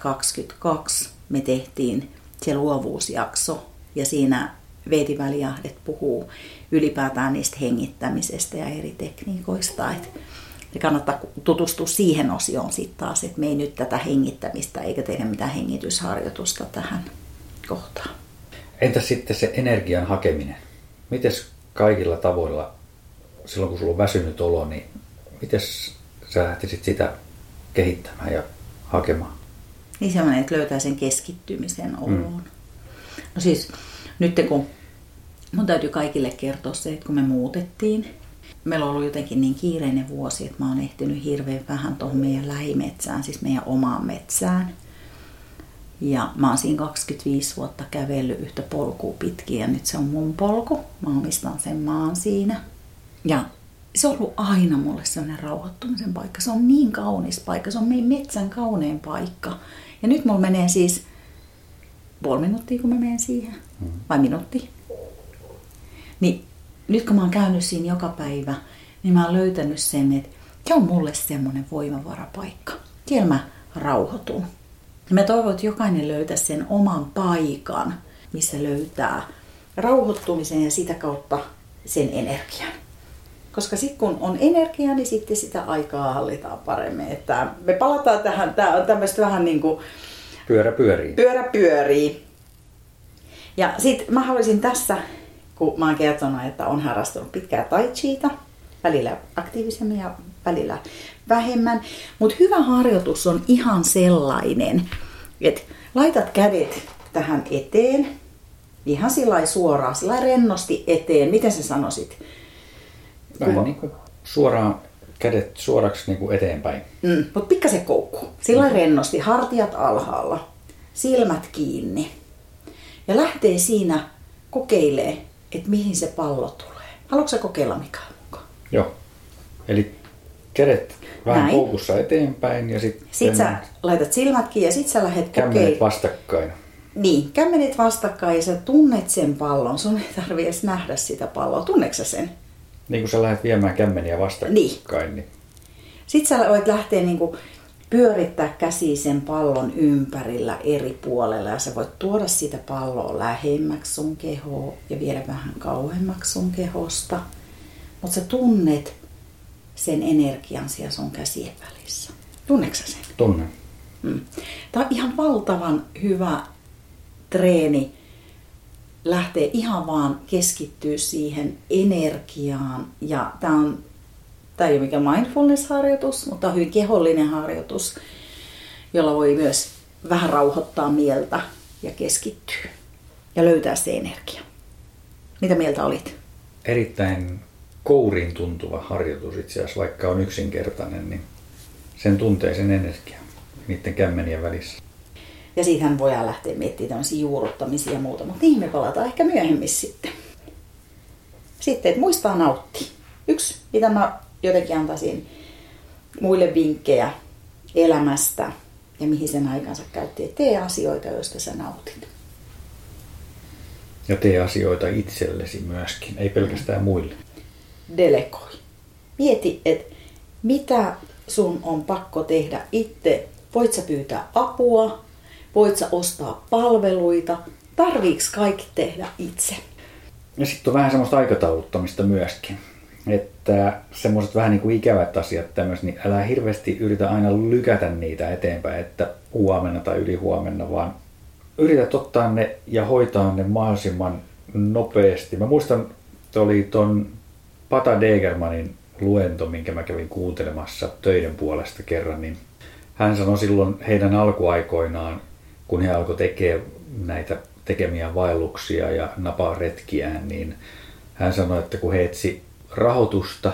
2022 me tehtiin se luovuusjakso ja siinä Veeti Väliahdet puhuu ylipäätään niistä hengittämisestä ja eri tekniikoista. Ja kannattaa tutustua siihen osioon sitten taas, että me ei nyt tätä hengittämistä eikä tehdä mitään hengitysharjoitusta tähän kohtaan. Entä sitten se energian hakeminen? Mites kaikilla tavoilla, silloin kun sulla on väsynyt olo, niin mites sä lähtisit sitä kehittämään ja hakemaan? Niin semmoinen, että löytää sen keskittymisen oloon. No siis nyt kun mun täytyy kaikille kertoa se, että kun me muutettiin, meillä on ollut jotenkin niin kiireinen vuosi, että mä oon ehtinyt hirveän vähän tuohon meidän lähimetsään, siis meidän omaan metsään. Ja mä oon siinä 25 vuotta kävellyt yhtä polkua pitkin ja nyt se on mun polku. Mä omistan sen maan siinä. Ja Se on ollut aina mulle sellainen rauhoittumisen paikka. Se on niin kaunis paikka. Se on meidän metsän kaunein paikka. Ja nyt mulla menee siis 5 minuuttia, kun mä menen siihen. Vai minuutti. Niin nyt kun mä oon käynyt siinä joka päivä, niin mä oon löytänyt sen, että se on mulle semmoinen voimavarapaikka. Siellä mä rauhoitun. Ja mä toivon, että jokainen löytäisi sen oman paikan, missä löytää rauhoittumisen ja sitä kautta sen energian. Koska sitten kun on energiaa, niin sitten sitä aikaa hallitaan paremmin. Että me palataan tähän, tää on tämmöistä vähän niin kuin pyörä pyörii. Pyörä pyörii. Ja sitten mä haluaisin tässä, kun mä oon kertonut, että on harrastanut pitkää tai chiita, välillä aktiivisemmin ja välillä vähemmän. Mutta hyvä harjoitus on ihan sellainen, että laitat kädet tähän eteen, ihan sillä suoraan, sillä rennosti eteen. Miten sä sanoisit? Vähän niin kuin suoraan, kädet suoraksi niin kuin eteenpäin. Mutta pikkasen koukku. Sillä rennosti, hartiat alhaalla, silmät kiinni. Ja lähtee siinä kokeilemaan, että mihin se pallo tulee. Haluatko sä kokeilla Mikael mukaan? Joo. Eli kädet vähän näin. Koukussa eteenpäin ja sitten sä laitat silmät kiinni ja sitten sä lähdet kokeilemaan. Kämmenet vastakkain. Niin, kämmenet vastakkain ja sä tunnet sen pallon. Sun ei tarvitse edes nähdä sitä palloa. Tunneeko sä sen? Niin kun sä lähdet viemään kämmeniä vastakkain. Niin. Sitten sä voit lähteä niinku pyörittää käsiä sen pallon ympärillä eri puolella. Ja sä voit tuoda sitä palloa lähemmäksi sun kehoa ja viedä vähän kauemmaksi sun kehosta. Mutta sä tunnet sen energian siellä sun käsien välissä. Tunneeko sä sen? Tunnen. Tämä on ihan valtavan hyvä treeni. Lähtee ihan vaan keskittyä siihen energiaan. Ja tämä ei ole mikään mindfulness-harjoitus, mutta tämä on hyvin kehollinen harjoitus, jolla voi myös vähän rauhoittaa mieltä ja keskittyä ja löytää se energia. Mitä mieltä olit? Erittäin kouriin tuntuva harjoitus itse asiassa, vaikka on yksinkertainen, niin sen tuntee sen energian niiden kämmenien välissä. Ja siitähän voidaan lähteä miettimään tämmöisiä juurruttamisia ja muuta, mutta niihin me palataan ehkä myöhemmin sitten. Sitten, että muistaa nauttia. Yksi, mitä mä jotenkin antaisin muille vinkkejä elämästä ja mihin sen aikansa käytti. Tee asioita, joista sä nautit. Ja tee asioita itsellesi myöskin, ei pelkästään muille. Delegoi. Mieti, että mitä sun on pakko tehdä itse. Voit sä pyytää apua, voit sä ostaa palveluita, tarviiks kaikki tehdä itse? Ja sitten on vähän semmoista aikatauluttamista myöskin. Että semmoiset vähän niin kuin ikävät asiat tämmöiset, niin älä hirveästi yritä aina lykätä niitä eteenpäin, että huomenna tai ylihuomenna, vaan yrität ottaa ne ja hoitaa ne mahdollisimman nopeasti. Mä muistan, että oli ton Pata Degermanin luento, minkä mä kävin kuuntelemassa töiden puolesta kerran, niin hän sanoi silloin heidän alkuaikoinaan, kun he alkoi tekemään näitä tekemiä vaelluksia ja napaa retkiään, niin hän sanoi, että kun he etsi rahoitusta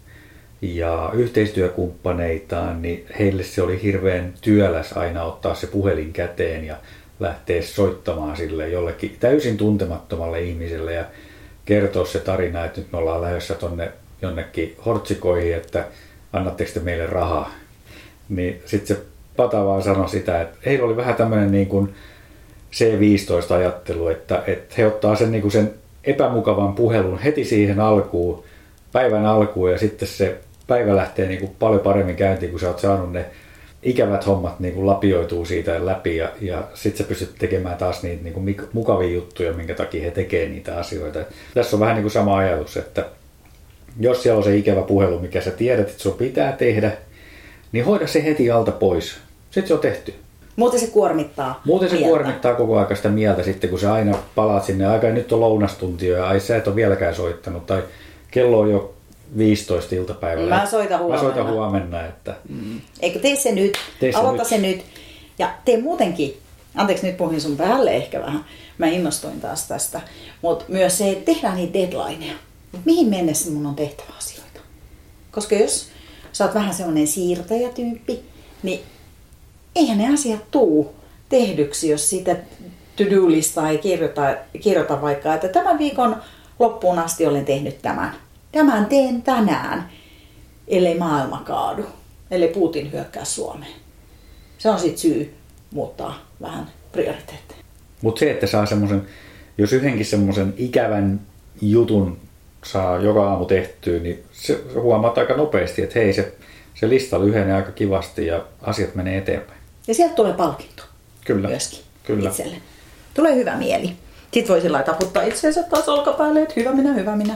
ja yhteistyökumppaneitaan, niin heille se oli hirveän työläs aina ottaa se puhelin käteen ja lähteä soittamaan sille jollekin täysin tuntemattomalle ihmiselle ja kertoa se tarina, että nyt me ollaan lähdössä tonne jonnekin hortsikoihin, että annatteko te meille rahaa. Niin sitten se Pata vaan sanoi sitä, että heillä oli vähän tämmöinen niin kuin C15-ajattelu, että he ottaa sen, niin kuin sen epämukavan puhelun heti siihen alkuun, päivän alkuun, ja sitten se päivä lähtee niin kuin paljon paremmin käyntiin, kun sä oot saanut ne ikävät hommat niin kuin lapioituu siitä läpi, ja sitten sä pystyt tekemään taas niitä niin kuin mukavia juttuja, minkä takia he tekee niitä asioita. Et tässä on vähän niin kuin sama ajatus, että jos siellä on se ikävä puhelu, mikä sä tiedät, että sun pitää tehdä, niin hoida se heti alta pois. Sitten se on tehty. Muuten se kuormittaa kuormittaa koko ajan sitä mieltä sitten, kun sä aina palaat sinne. Aika nyt on lounastunti ja ai sä et ole vieläkään soittanut. Tai kello on jo 15 iltapäivällä. Mä soitan huomenna. Että... Eikö tee se nyt. Aloita se nyt. Ja tee muutenkin. Anteeksi, nyt puhuin sun päälle ehkä vähän. Mä innostuin taas tästä. Mutta myös se, että tehdään niitä deadlineja. Mihin mennessä mun on tehtävä asioita. Koska jos sä oot vähän semmoinen siirtäjätyyppi, niin eihän ne asiat tuu tehdyksi, jos sitä to-do-listaa ei kirjoita vaikka, että tämän viikon loppuun asti olen tehnyt tämän. Tämän teen tänään, ellei maailma kaadu, ellei Putin hyökkää Suomeen. Se on sitten syy muuttaa vähän prioriteetteja. Mutta se, että saa semmoisen, jos yhdenkin semmoisen ikävän jutun saa joka aamu tehtyä, niin se huomaat aika nopeasti, että hei, se lista lyhenee aika kivasti ja asiat menee eteenpäin. Ja sieltä tulee palkinto. Kyllä. Myöskin Kyllä. itselle. Tulee hyvä mieli. Sitten voi sillä taputtaa itseensä taas olkapäälle, että hyvä minä.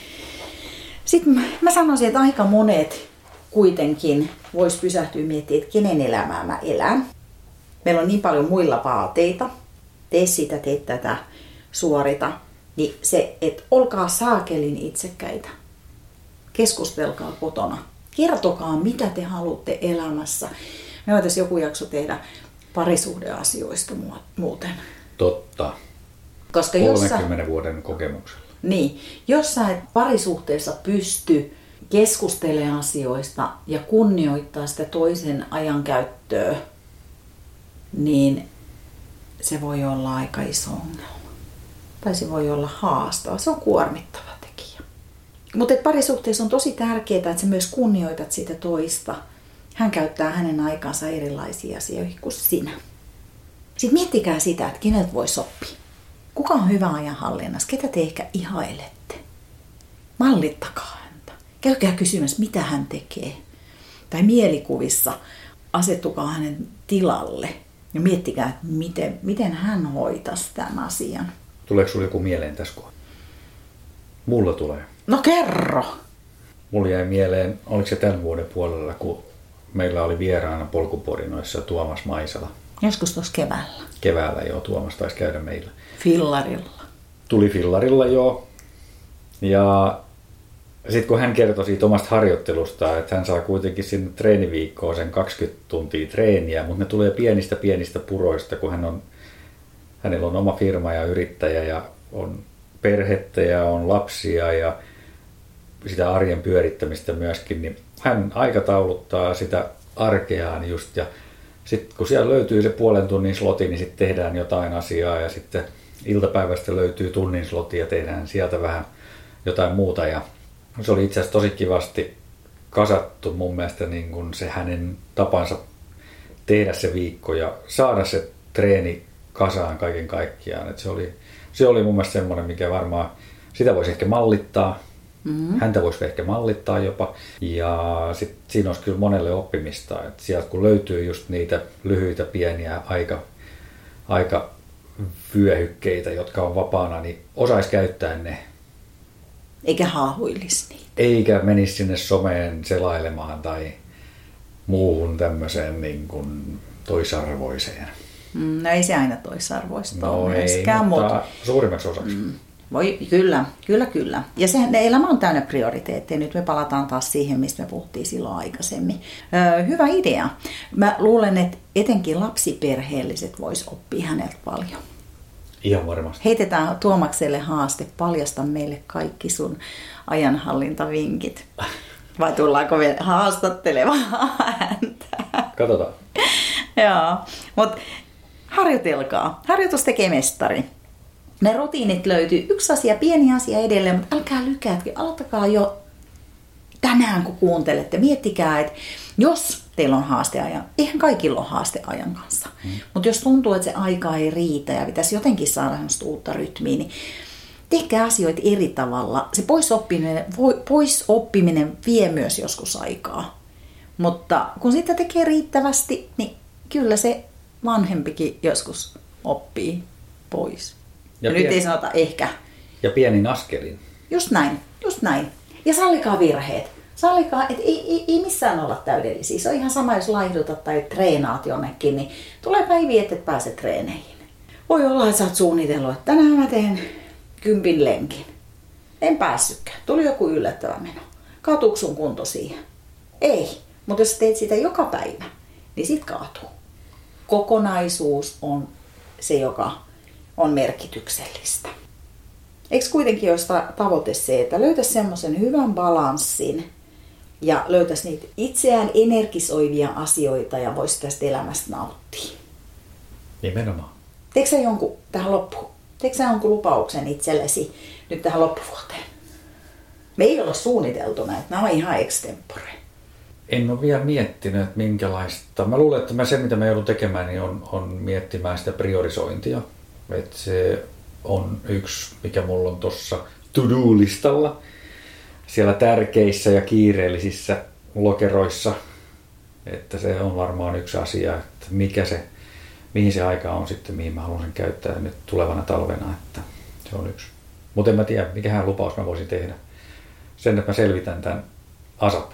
Sitten mä sanoisin, että aika monet kuitenkin vois pysähtyä miettimään, että kenen elämää mä elän. Meillä on niin paljon muilla vaateita. Tee sitä, tee tätä, suorita. Niin se, että olkaa saakelin itsekkäitä. Keskustelkaa kotona. Kertokaa, mitä te haluatte elämässä. Me voitaisiin joku jakso tehdä parisuhdeasioista muuten. Totta. Koska 30 vuoden kokemuksella. Niin, jos sä et parisuhteessa pysty keskustelemaan asioista ja kunnioittaa sitä toisen ajankäyttöä, niin se voi olla aika iso ongelma. Tai se voi olla haastava. Se on kuormittava tekijä. Mutta parisuhteessa on tosi tärkeää, että sä myös kunnioitat sitä toista. Hän käyttää hänen aikansa erilaisiin asioihin kuin sinä. Sitten miettikää sitä, että keneltä voi sopia. Kuka on hyvä ajanhallinnassa? Ketä te ehkä ihailette? Mallittakaa häntä. Käykää kysymässä, mitä hän tekee. Tai mielikuvissa asettukaa hänen tilalle. Ja miettikää, että miten hän hoitaisi tämän asian. Tuleeko sinulle joku mieleen tässä kohdassa? Mulla tulee. No kerro! Mulla jäi mieleen, oliko se tämän vuoden puolella, kun meillä oli vieraana polkuporinoissa Tuomas Maisala. Joskus tuossa keväällä. Keväällä joo, Tuomas taisi käydä meillä. Fillarilla. Tuli fillarilla joo. Ja sitten kun hän kertoi siitä omasta harjoittelusta, että hän saa kuitenkin sinne treeniviikkoon sen 20 tuntia treeniä, mutta ne tulee pienistä puroista, kun hänellä on oma firma ja yrittäjä ja on perhettä ja on lapsia ja sitä arjen pyörittämistä myöskin, niin hän aikatauluttaa sitä arkeaan just ja sitten kun siellä löytyy se puolen tunnin sloti, niin sitten tehdään jotain asiaa ja sitten iltapäivästä löytyy tunnin sloti ja tehdään sieltä vähän jotain muuta ja se oli itse asiassa tosi kivasti kasattu mun mielestä niin kuin se hänen tapansa tehdä se viikko ja saada se treeni kasaan kaiken kaikkiaan. Et se oli mun mielestä semmoinen, mikä varmaan sitä voisi ehkä mallittaa. Mm-hmm. Häntä voisi ehkä mallittaa jopa. Ja sit siinä olisi kyllä monelle oppimista. Et sieltä kun löytyy just niitä lyhyitä pieniä aika vyöhykkeitä, jotka on vapaana, niin osaisi käyttää ne. Eikä haahuilisi niitä. Eikä menisi sinne someen selailemaan tai muuhun tämmöiseen niin kuin toisarvoiseen. No ei se aina toisarvoista ole myöskään, mutta suurimmaksi osaksi. Voi, kyllä. Ja elämä on täynnä prioriteetteja. Nyt me palataan taas siihen, mistä me puhuttiin silloin aikaisemmin. Hyvä idea. Mä luulen, että etenkin lapsiperheelliset vois oppia häneltä paljon. Ihan varmasti. Heitetään Tuomakselle haaste, paljasta meille kaikki sun ajanhallintavinkit. Vai tullaanko me haastattelemaan häntä? Katsotaan. Joo, mutta harjoitelkaa. Harjoitus tekee mestari. Ne rutiinit löytyy. Yksi asia, pieni asia edelleen, mutta älkää lykätkö. Aloittakaa jo tänään, kun kuuntelette. Miettikää, että jos teillä on haasteajan, eihän kaikilla ole haasteajan kanssa. Mutta jos tuntuu, että se aika ei riitä ja pitäisi jotenkin saada semmoista uutta rytmiä, niin tehkää asioita eri tavalla. Se pois oppiminen vie myös joskus aikaa. Mutta kun sitä tekee riittävästi, niin kyllä se vanhempikin joskus oppii pois. Ja nyt ei sanota ehkä. Ja pienin askelin. Just näin. Ja sallikaa virheet. Sallikaa, että ei missään olla täydellisiä. Se on ihan sama, jos laihdutat tai treenaat jonnekin, niin tulee päiviä, että et pääse treeneihin. Voi olla, että sä oot suunnitellut, että tänään mä teen 10 lenkin. En päässytkään. Tuli joku yllättävä meno. Kaatuuko sun kunto siihen? Ei. Mutta jos teet sitä joka päivä, niin sit kaatuu. Kokonaisuus on se, joka on merkityksellistä. Eikö kuitenkin olisi tavoite se, että löytäisi semmoisen hyvän balanssin ja löytäisi niitä itseään energisoivia asioita ja voisi tästä elämästä nauttia? Nimenomaan. Teekö sä jonkun tähän loppuun? Teekö sä jonkun lupauksen itsellesi nyt tähän loppuvuoteen? Me ei olla suunniteltu näitä, nämä on ihan extempore. En ole vielä miettinyt, että minkälaista. Mä luulen, että se mitä mä joudun tekemään, niin on miettimään sitä priorisointia. Että se on yksi, mikä mulla on tuossa to-do-listalla. Siellä tärkeissä ja kiireellisissä lokeroissa. Että se on varmaan yksi asia, että mihin se aika on sitten, mihin mä haluan sen käyttää nyt tulevana talvena. Että se on yksi. Mutta en mä tiedä, mikähän lupaus mä voisin tehdä. Sen, että mä selvitän tämän ASAP.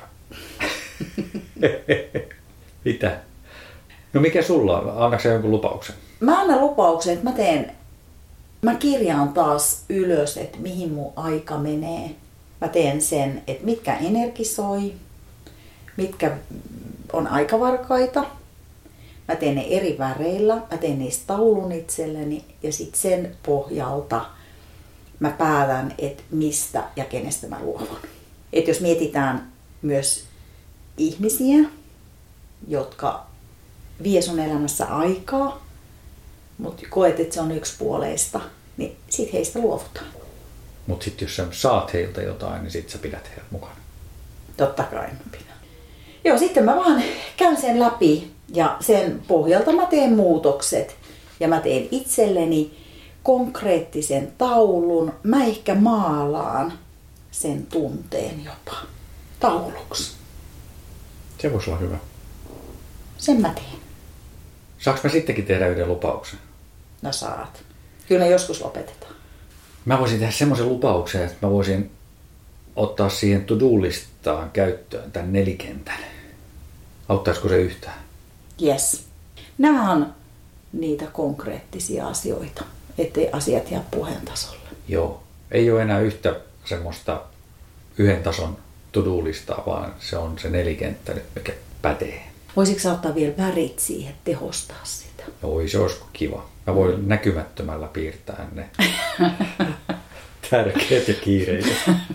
Mitä? No mikä sulla on? Annatko sä jonkun lupauksen? Mä annan lupauksen, että mä kirjaan taas ylös, että mihin mun aika menee. Mä teen sen, että mitkä energisoi, mitkä on aikavarkaita. Mä teen ne eri väreillä, mä teen niistä taulun itselleni ja sitten sen pohjalta mä päätän, että mistä ja kenestä mä luovun. Että jos mietitään myös ihmisiä, jotka vie sun elämässä aikaa, mutta koet, että se on yksipuoleista, niin sit heistä luovutaan. Mutta sitten jos sä saat heiltä jotain, niin sit sä pidät heidät mukana. Totta kai mä pidän. Joo, sitten mä vaan käyn sen läpi ja sen pohjalta mä teen muutokset ja mä teen itselleni konkreettisen taulun. Mä ehkä maalaan sen tunteen jopa tauluksi. Se voisi olla hyvä. Sen mä teen. Saanko mä sittenkin tehdä yhden lupauksen? No saat. Kyllä ne joskus lopetetaan. Mä voisin tehdä semmoisen lupauksen, että mä voisin ottaa siihen to-do-listaan käyttöön tämän nelikentän. Auttaisiko se yhtään? Yes. Nämä on niitä konkreettisia asioita, ettei asiat jää puheen tasolle. Joo. Ei ole enää yhtä semmoista yhden tason to-do-listaa, vaan se on se nelikenttä nyt, mikä pätee. Voisitko sä ottaa vielä värit siihen, tehostaa sitä? Oi, se olisi kiva. Mä voin näkymättömällä piirtää ne tärkeät ja kiireiset.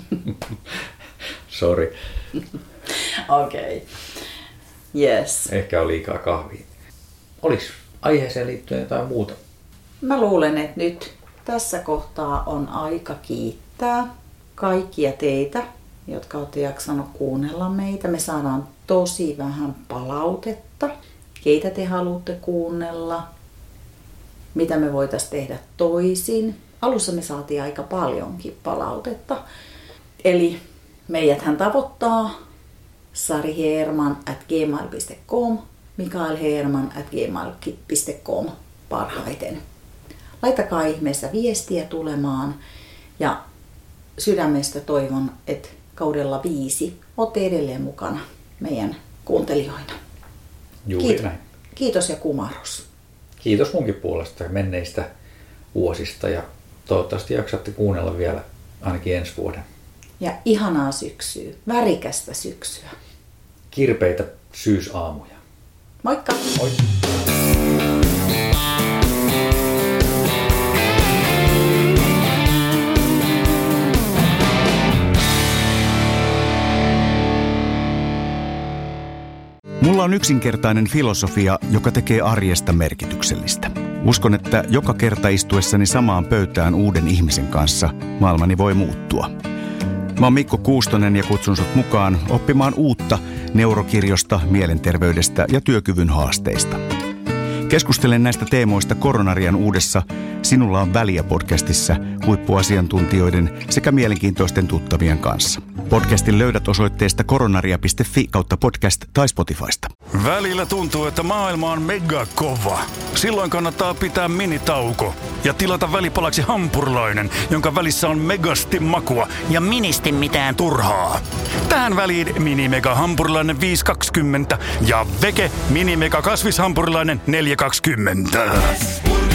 Sori. Okei. Okay. Yes. Ehkä on liikaa kahvia. Olis aiheeseen liittyen jotain muuta? Mä luulen, että nyt tässä kohtaa on aika kiittää kaikkia teitä, jotka olette jaksanut kuunnella meitä. Me saadaan tosi vähän palautetta. Keitä te haluatte kuunnella? Mitä me voitaisiin tehdä toisin? Alussa me saatiin aika paljonkin palautetta. Eli meidäthän tavoittaa sariherman@gmail.com, mikaelherman@gmail.com parhaiten. Laittakaa ihmeessä viestiä tulemaan ja sydämestä toivon, että kaudella 5 olette edelleen mukana meidän kuuntelijoina. Juuri näin. Kiitos ja kumarus. Kiitos munkin puolesta menneistä vuosista ja toivottavasti jaksatte kuunnella vielä ainakin ensi vuoden. Ja ihanaa syksyä, värikästä syksyä. Kirpeitä syysaamuja. Moikka! Moi! Mulla on yksinkertainen filosofia, joka tekee arjesta merkityksellistä. Uskon, että joka kerta istuessani samaan pöytään uuden ihmisen kanssa maailmani voi muuttua. Mä oon Mikko Kuustonen ja kutsun sut mukaan oppimaan uutta neurokirjosta, mielenterveydestä ja työkyvyn haasteista. Keskustelen näistä teemoista Koronarian uudessa Sinulla on väliä -podcastissa huippuasiantuntijoiden sekä mielenkiintoisten tuttavien kanssa. Podcastin löydät osoitteesta koronaria.fi/podcast tai Spotifysta. Välillä tuntuu, että maailma on mega kova. Silloin kannattaa pitää minitauko ja tilata välipalaksi hampurilainen, jonka välissä on megasti makua ja ministi mitään turhaa. Tähän väliin Minimega hampurilainen 5,20 ja Veke Minimega kasvishampurilainen 4,20.